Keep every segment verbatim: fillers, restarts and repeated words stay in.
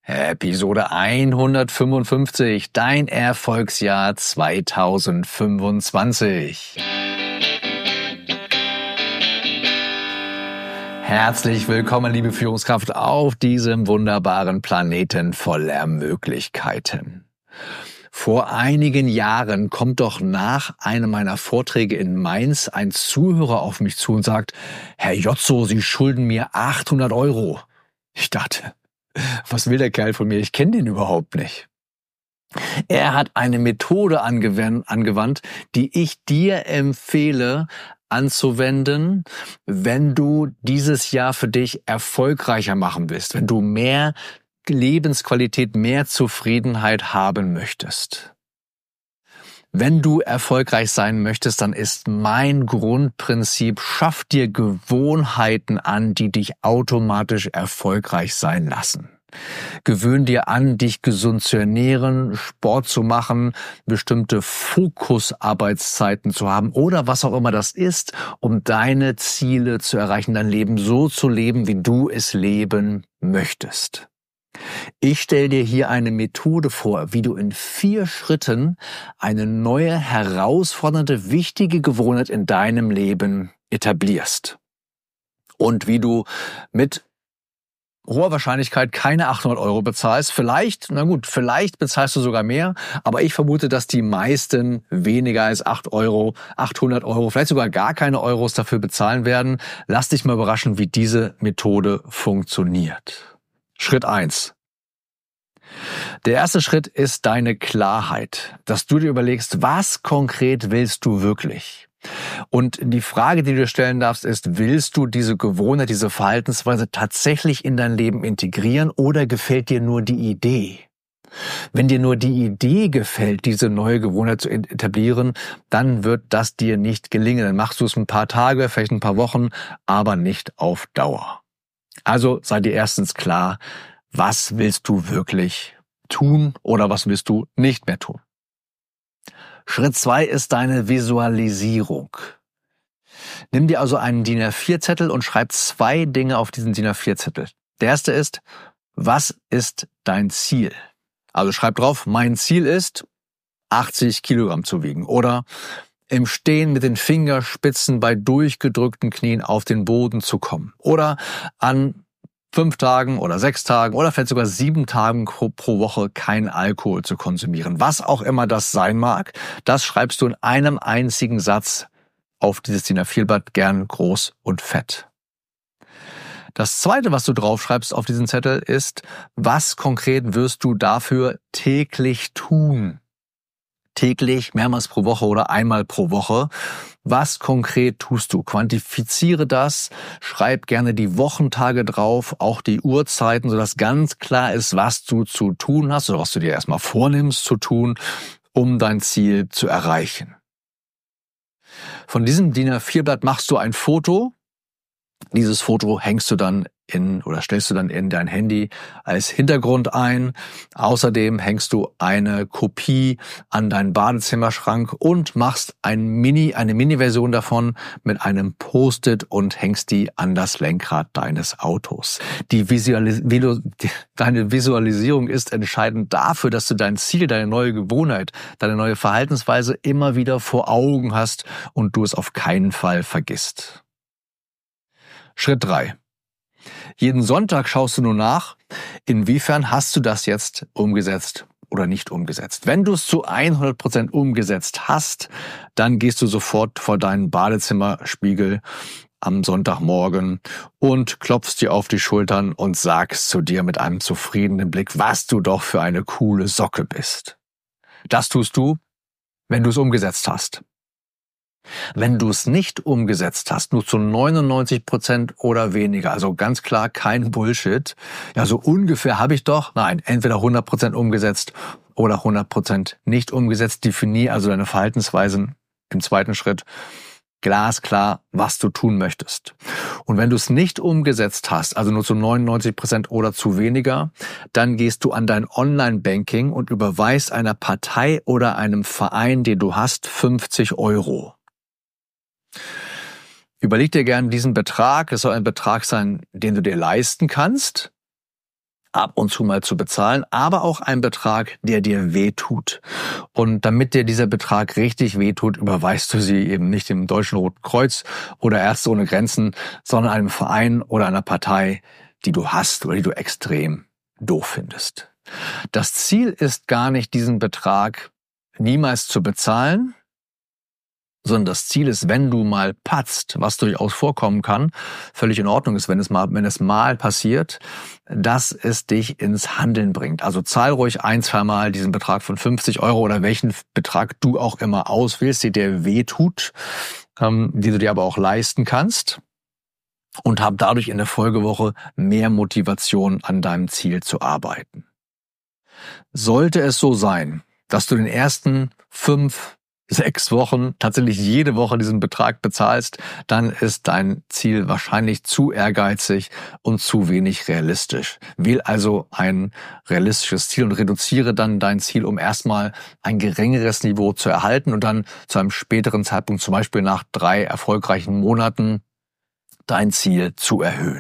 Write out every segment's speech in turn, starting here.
Episode hundertfünfundfünfzig, dein Erfolgsjahr zweitausendfünfundzwanzig. Herzlich willkommen, liebe Führungskraft, auf diesem wunderbaren Planeten voller Möglichkeiten. Vor einigen Jahren kommt doch nach einem meiner Vorträge in Mainz ein Zuhörer auf mich zu und sagt: Herr Jotzo, Sie schulden mir achthundert Euro. Ich dachte, was will der Kerl von mir? Ich kenne den überhaupt nicht. Er hat eine Methode angewandt, die ich dir empfehle anzuwenden, wenn du dieses Jahr für dich erfolgreicher machen willst, wenn du mehr Lebensqualität, mehr Zufriedenheit haben möchtest. Wenn du erfolgreich sein möchtest, dann ist mein Grundprinzip: schaff dir Gewohnheiten an, die dich automatisch erfolgreich sein lassen. Gewöhn dir an, dich gesund zu ernähren, Sport zu machen, bestimmte Fokusarbeitszeiten zu haben oder was auch immer das ist, um deine Ziele zu erreichen, dein Leben so zu leben, wie du es leben möchtest. Ich stelle dir hier eine Methode vor, wie du in vier Schritten eine neue, herausfordernde, wichtige Gewohnheit in deinem Leben etablierst. Und wie du mit hoher Wahrscheinlichkeit keine achthundert Euro bezahlst. Vielleicht, na gut, vielleicht bezahlst du sogar mehr, aber ich vermute, dass die meisten weniger als acht Euro, achthundert Euro, vielleicht sogar gar keine Euros dafür bezahlen werden. Lass dich mal überraschen, wie diese Methode funktioniert. Schritt eins. Der erste Schritt ist deine Klarheit, dass du dir überlegst, was konkret willst du wirklich? Und die Frage, die du dir stellen darfst, ist: Willst du diese Gewohnheit, diese Verhaltensweise tatsächlich in dein Leben integrieren oder gefällt dir nur die Idee? Wenn dir nur die Idee gefällt, diese neue Gewohnheit zu etablieren, dann wird das dir nicht gelingen. Dann machst du es ein paar Tage, vielleicht ein paar Wochen, aber nicht auf Dauer. Also sei dir erstens klar, was willst du wirklich tun oder was willst du nicht mehr tun. Schritt zwei ist deine Visualisierung. Nimm dir also einen D I N A vier Zettel und schreib zwei Dinge auf diesen D I N A vier Zettel. Der erste ist: Was ist dein Ziel? Also schreib drauf: Mein Ziel ist, achtzig Kilogramm zu wiegen. Oder im Stehen mit den Fingerspitzen bei durchgedrückten Knien auf den Boden zu kommen. Oder an fünf Tagen oder sechs Tagen oder vielleicht sogar sieben Tagen pro Woche keinen Alkohol zu konsumieren. Was auch immer das sein mag, das schreibst du in einem einzigen Satz auf dieses D I N A vier Blatt, gern groß und fett. Das zweite, was du draufschreibst auf diesen Zettel, ist: Was konkret wirst du dafür täglich tun? Täglich, mehrmals pro Woche oder einmal pro Woche. Was konkret tust du? Quantifiziere das, schreib gerne die Wochentage drauf, auch die Uhrzeiten, sodass ganz klar ist, was du zu tun hast oder was du dir erstmal vornimmst zu tun, um dein Ziel zu erreichen. Von diesem D I N A vier Blatt machst du ein Foto. Dieses Foto hängst du dann in oder stellst du dann in dein Handy als Hintergrund ein. Außerdem hängst du eine Kopie an deinen Badezimmerschrank und machst ein Mini, eine Mini-Version davon mit einem Post-it und hängst die an das Lenkrad deines Autos. Die Visualis- die, deine Visualisierung ist entscheidend dafür, dass du dein Ziel, deine neue Gewohnheit, deine neue Verhaltensweise immer wieder vor Augen hast und du es auf keinen Fall vergisst. Schritt drei. Jeden Sonntag schaust du nur nach, inwiefern hast du das jetzt umgesetzt oder nicht umgesetzt. Wenn du es zu hundert Prozent umgesetzt hast, dann gehst du sofort vor deinen Badezimmerspiegel am Sonntagmorgen und klopfst dir auf die Schultern und sagst zu dir mit einem zufriedenen Blick, was du doch für eine coole Socke bist. Das tust du, wenn du es umgesetzt hast. Wenn du es nicht umgesetzt hast, nur zu neunundneunzig Prozent oder weniger, also ganz klar kein Bullshit, ja, so ungefähr habe ich doch, nein, entweder hundert Prozent umgesetzt oder hundert Prozent nicht umgesetzt. Definier also deine Verhaltensweisen im zweiten Schritt glasklar, was du tun möchtest. Und wenn du es nicht umgesetzt hast, also nur zu neunundneunzig Prozent oder zu weniger, dann gehst du an dein Online-Banking und überweist einer Partei oder einem Verein, den du hast, fünfzig Euro. Überleg dir gern diesen Betrag. Es soll ein Betrag sein, den du dir leisten kannst. ab und zu mal zu bezahlen, aber auch ein Betrag, der dir wehtut. Und damit dir dieser Betrag richtig wehtut, überweist du sie eben nicht dem Deutschen Roten Kreuz oder Ärzte ohne Grenzen, sondern einem Verein oder einer Partei, die du hast oder die du extrem doof findest. Das Ziel ist gar nicht, diesen Betrag niemals zu bezahlen, sondern das Ziel ist, wenn du mal patzt, was durchaus vorkommen kann, völlig in Ordnung ist, wenn es mal, wenn es mal passiert, dass es dich ins Handeln bringt. Also zahl ruhig ein, zwei Mal diesen Betrag von fünfzig Euro oder welchen Betrag du auch immer auswählst, der dir wehtut, ähm, die du dir aber auch leisten kannst, und hab dadurch in der Folgewoche mehr Motivation, an deinem Ziel zu arbeiten. Sollte es so sein, dass du den ersten fünf, sechs Wochen tatsächlich jede Woche diesen Betrag bezahlst, dann ist dein Ziel wahrscheinlich zu ehrgeizig und zu wenig realistisch. Wähl also ein realistisches Ziel und reduziere dann dein Ziel, um erstmal ein geringeres Niveau zu erhalten und dann zu einem späteren Zeitpunkt, zum Beispiel nach drei erfolgreichen Monaten, dein Ziel zu erhöhen.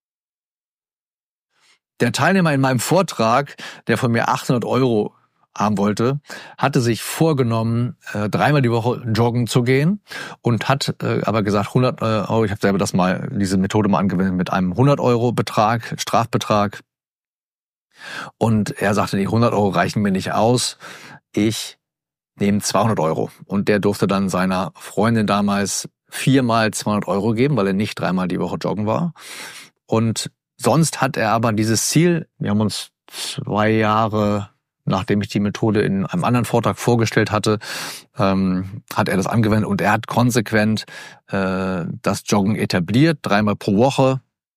Der Teilnehmer in meinem Vortrag, der von mir achthundert Euro haben wollte, hatte sich vorgenommen, äh, dreimal die Woche joggen zu gehen und hat äh, aber gesagt, hundert Euro, ich habe selber das mal, diese Methode mal angewendet mit einem hundert Euro Betrag, Strafbetrag. Und er sagte, die hundert Euro reichen mir nicht aus, ich nehme zweihundert Euro. Und der durfte dann seiner Freundin damals viermal zweihundert Euro geben, weil er nicht dreimal die Woche joggen war. Und sonst hat er aber dieses Ziel, wir haben uns zwei Jahre, nachdem ich die Methode in einem anderen Vortrag vorgestellt hatte, ähm, hat er das angewendet und er hat konsequent äh, das Joggen etabliert, dreimal pro Woche,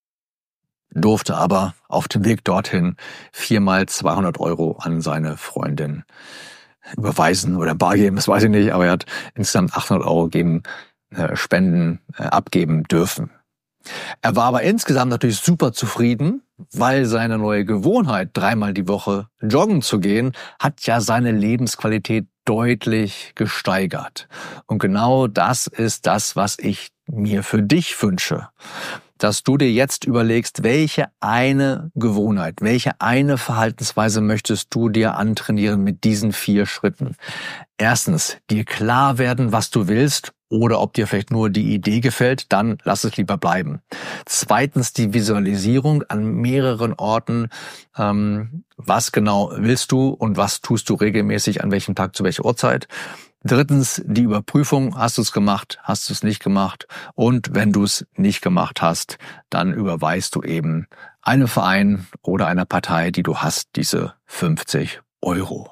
durfte aber auf dem Weg dorthin viermal zweihundert Euro an seine Freundin überweisen oder bar geben, das weiß ich nicht, aber er hat insgesamt achthundert Euro geben, äh, Spenden äh, abgeben dürfen. Er war aber insgesamt natürlich super zufrieden, weil seine neue Gewohnheit, dreimal die Woche joggen zu gehen, hat ja seine Lebensqualität deutlich gesteigert. Und genau das ist das, was ich mir für dich wünsche. Dass du dir jetzt überlegst, welche eine Gewohnheit, welche eine Verhaltensweise möchtest du dir antrainieren mit diesen vier Schritten. Erstens, dir klar werden, was du willst, oder ob dir vielleicht nur die Idee gefällt, dann lass es lieber bleiben. Zweitens, die Visualisierung an mehreren Orten. Ähm, was genau willst du und was tust du regelmäßig, an welchem Tag, zu welcher Uhrzeit? Drittens, die Überprüfung. Hast du es gemacht? Hast du es nicht gemacht? Und wenn du es nicht gemacht hast, dann überweist du eben einem Verein oder einer Partei, die du hast, diese fünfzig Euro.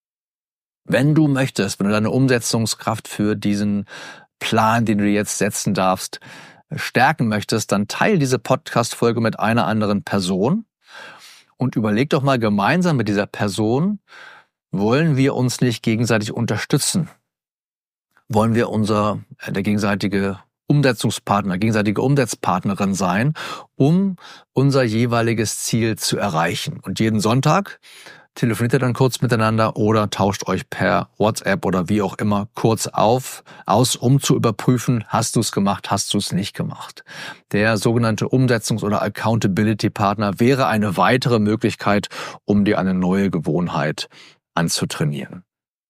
Wenn du möchtest, wenn du deine Umsetzungskraft für diesen Plan, den du jetzt setzen darfst, stärken möchtest, dann teile diese Podcast-Folge mit einer anderen Person und überleg doch mal gemeinsam mit dieser Person, wollen wir uns nicht gegenseitig unterstützen? Wollen wir unser, der gegenseitige Umsetzungspartner, gegenseitige Umsetzpartnerin sein, um unser jeweiliges Ziel zu erreichen? Und jeden Sonntag telefoniert ihr dann kurz miteinander oder tauscht euch per WhatsApp oder wie auch immer kurz auf, aus, um zu überprüfen, hast du es gemacht, hast du es nicht gemacht. Der sogenannte Umsetzungs- oder Accountability-Partner wäre eine weitere Möglichkeit, um dir eine neue Gewohnheit anzutrainieren.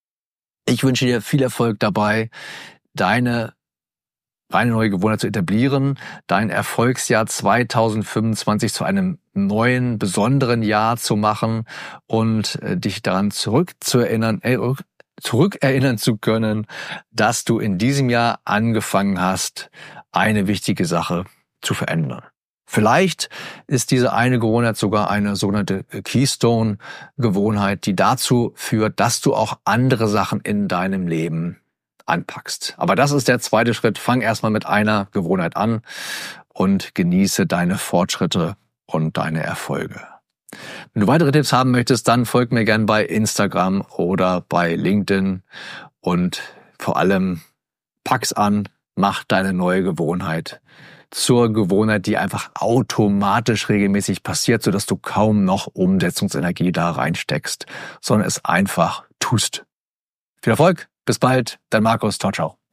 Ich wünsche dir viel Erfolg dabei, deine eine neue Gewohnheit zu etablieren, dein Erfolgsjahr zweitausendfünfundzwanzig zu einem neuen, besonderen Jahr zu machen und äh, dich daran zurückzuerinnern, äh, zurückerinnern zu können, dass du in diesem Jahr angefangen hast, eine wichtige Sache zu verändern. Vielleicht ist diese eine Gewohnheit sogar eine sogenannte Keystone-Gewohnheit, die dazu führt, dass du auch andere Sachen in deinem Leben anpackst. Aber das ist der zweite Schritt. Fang erstmal mit einer Gewohnheit an und genieße deine Fortschritte und deine Erfolge. Wenn du weitere Tipps haben möchtest, dann folg mir gern bei Instagram oder bei LinkedIn und vor allem pack's an, mach deine neue Gewohnheit zur Gewohnheit, die einfach automatisch regelmäßig passiert, sodass du kaum noch Umsetzungsenergie da reinsteckst, sondern es einfach tust. Viel Erfolg! Bis bald, dein Markus. Ciao, ciao.